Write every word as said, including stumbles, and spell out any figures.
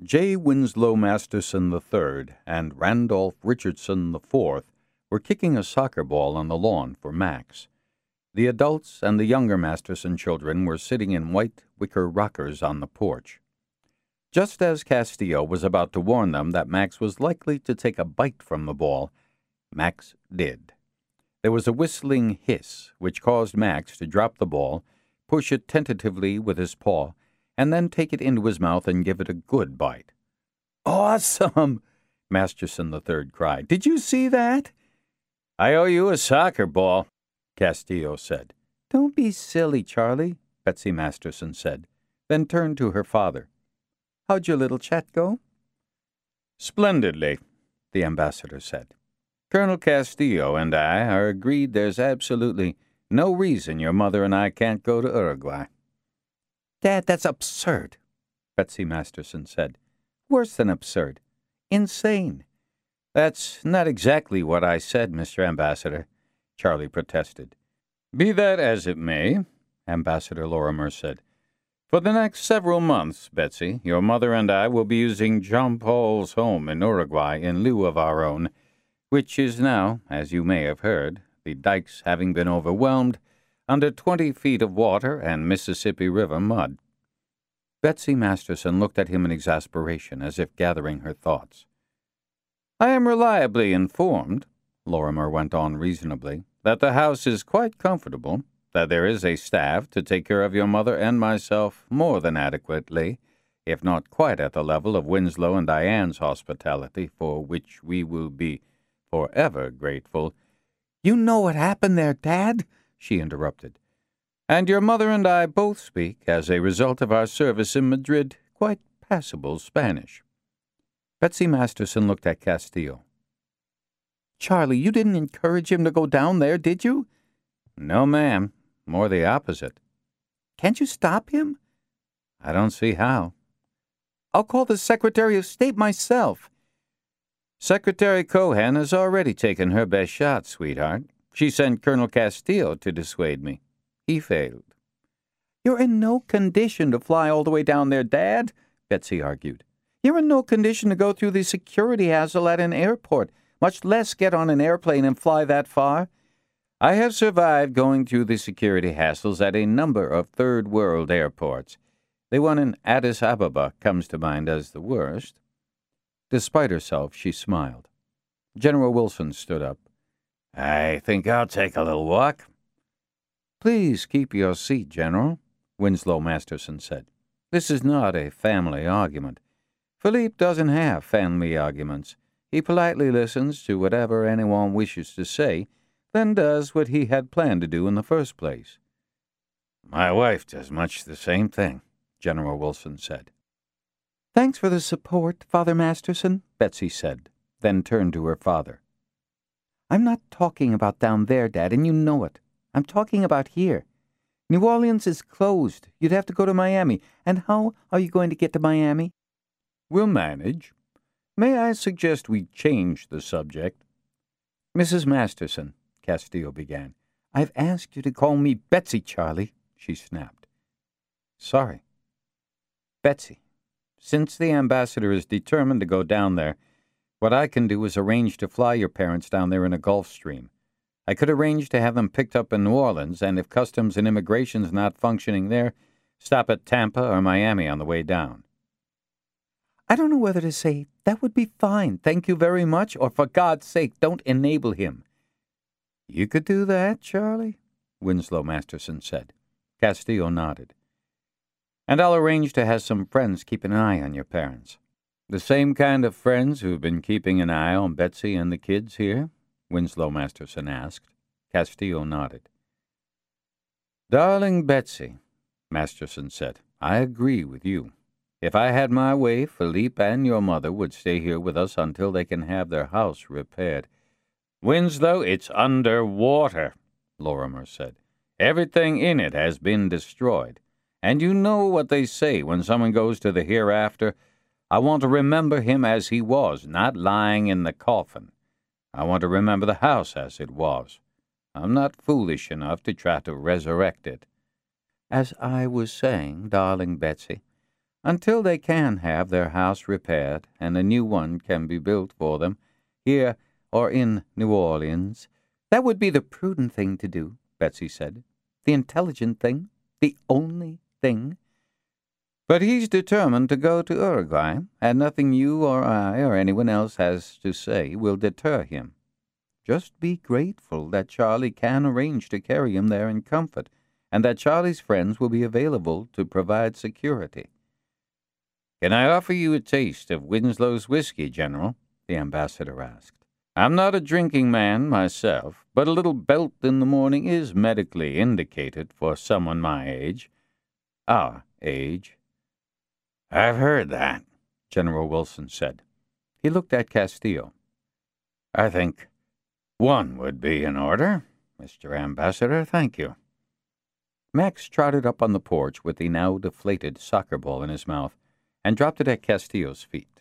J. Winslow Masterson the third and Randolph Richardson the fourth were kicking a soccer ball on the lawn for Max. The adults and the younger Masterson children were sitting in white wicker rockers on the porch. Just as Castillo was about to warn them that Max was likely to take a bite from the ball, Max did. There was a whistling hiss which caused Max to drop the ball, push it tentatively with his paw, and then take it into his mouth and give it a good bite. "Awesome!" Masterson the third cried. "Did you see that?" "I owe you a soccer ball," Castillo said. "Don't be silly, Charlie," Betsy Masterson said, then turned to her father. "How'd your little chat go?" "Splendidly," the ambassador said. "Colonel Castillo and I are agreed there's absolutely no reason your mother and I can't go to Uruguay." "Dad, that's absurd," Betsy Masterson said. "Worse than absurd. Insane." "That's not exactly what I said, Mister Ambassador," Charlie protested. "Be that as it may," Ambassador Lorimer said, "for the next several months, Betsy, your mother and I will be using Jean Paul's home in Uruguay in lieu of our own, which is now, as you may have heard, the dikes having been overwhelmed, under twenty feet of water and Mississippi River mud." Betsy Masterson looked at him in exasperation, as if gathering her thoughts. "I am reliably informed," Lorimer went on reasonably, "that the house is quite comfortable, that there is a staff to take care of your mother and myself more than adequately, if not quite at the level of Winslow and Diane's hospitality, for which we will be forever grateful." "You know what happened there, Dad," she interrupted. "And your mother and I both speak, as a result of our service in Madrid, quite passable Spanish." Betsy Masterson looked at Castillo. "Charlie, you didn't encourage him to go down there, did you?" "No, ma'am. More the opposite." "Can't you stop him?" "I don't see how." "I'll call the Secretary of State myself." "Secretary Cohen has already taken her best shot, sweetheart. She sent Colonel Castillo to dissuade me. He failed." "You're in no condition to fly all the way down there, Dad," Betsy argued. "You're in no condition to go through the security hassle at an airport, much less get on an airplane and fly that far." "I have survived going through the security hassles at a number of third-world airports. The one in Addis Ababa comes to mind as the worst." Despite herself, she smiled. General Wilson stood up. "I think I'll take a little walk." "Please keep your seat, General," Winslow Masterson said. "This is not a family argument. Philippe doesn't have family arguments. He politely listens to whatever anyone wishes to say, then does what he had planned to do in the first place." "My wife does much the same thing," General Wilson said. "Thanks for the support, Father Masterson," Betsy said, then turned to her father. "I'm not talking about down there, Dad, and you know it. I'm talking about here. New Orleans is closed. You'd have to go to Miami. And how are you going to get to Miami?" "We'll manage. May I suggest we change the subject?" "Missus Masterson," Castillo began. "I've asked you to call me Betsy, Charlie," she snapped. "Sorry." "Betsy, since the ambassador is determined to go down there, what I can do is arrange to fly your parents down there in a Gulfstream. I could arrange to have them picked up in New Orleans, and if Customs and Immigration's not functioning there, stop at Tampa or Miami on the way down." "I don't know whether to say, 'That would be fine, thank you very much,' or 'For God's sake, don't enable him.'" "You could do that, Charlie," Winslow Masterson said. Castillo nodded. "And I'll arrange to have some friends keep an eye on your parents." "The same kind of friends who've been keeping an eye on Betsy and the kids here?" Winslow Masterson asked. Castillo nodded. "Darling Betsy," Masterson said, "I agree with you. If I had my way, Philippe and your mother would stay here with us until they can have their house repaired." "Winslow, it's under water," Lorimer said. "Everything in it has been destroyed. And you know what they say when someone goes to the hereafter. I want to remember him as he was, not lying in the coffin. I want to remember the house as it was. I'm not foolish enough to try to resurrect it." "As I was saying, darling Betsy, until they can have their house repaired and a new one can be built for them, here or in New Orleans. That would be the prudent thing to do, Betsy said. The intelligent thing, the only thing. But he's determined to go to Uruguay, and nothing you or I or anyone else has to say will deter him. Just be grateful that Charlie can arrange to carry him there in comfort, and that Charlie's friends will be available to provide security. "Can I offer you a taste of Winslow's whiskey, General?" the ambassador asked. "I'm not a drinking man myself, but a little belt in the morning is medically indicated for someone my age. Our age." "I've heard that," General Wilson said. He looked at Castillo. "I think one would be in order, Mister Ambassador, thank you." Max trotted up on the porch with the now deflated soccer ball in his mouth and dropped it at Castillo's feet.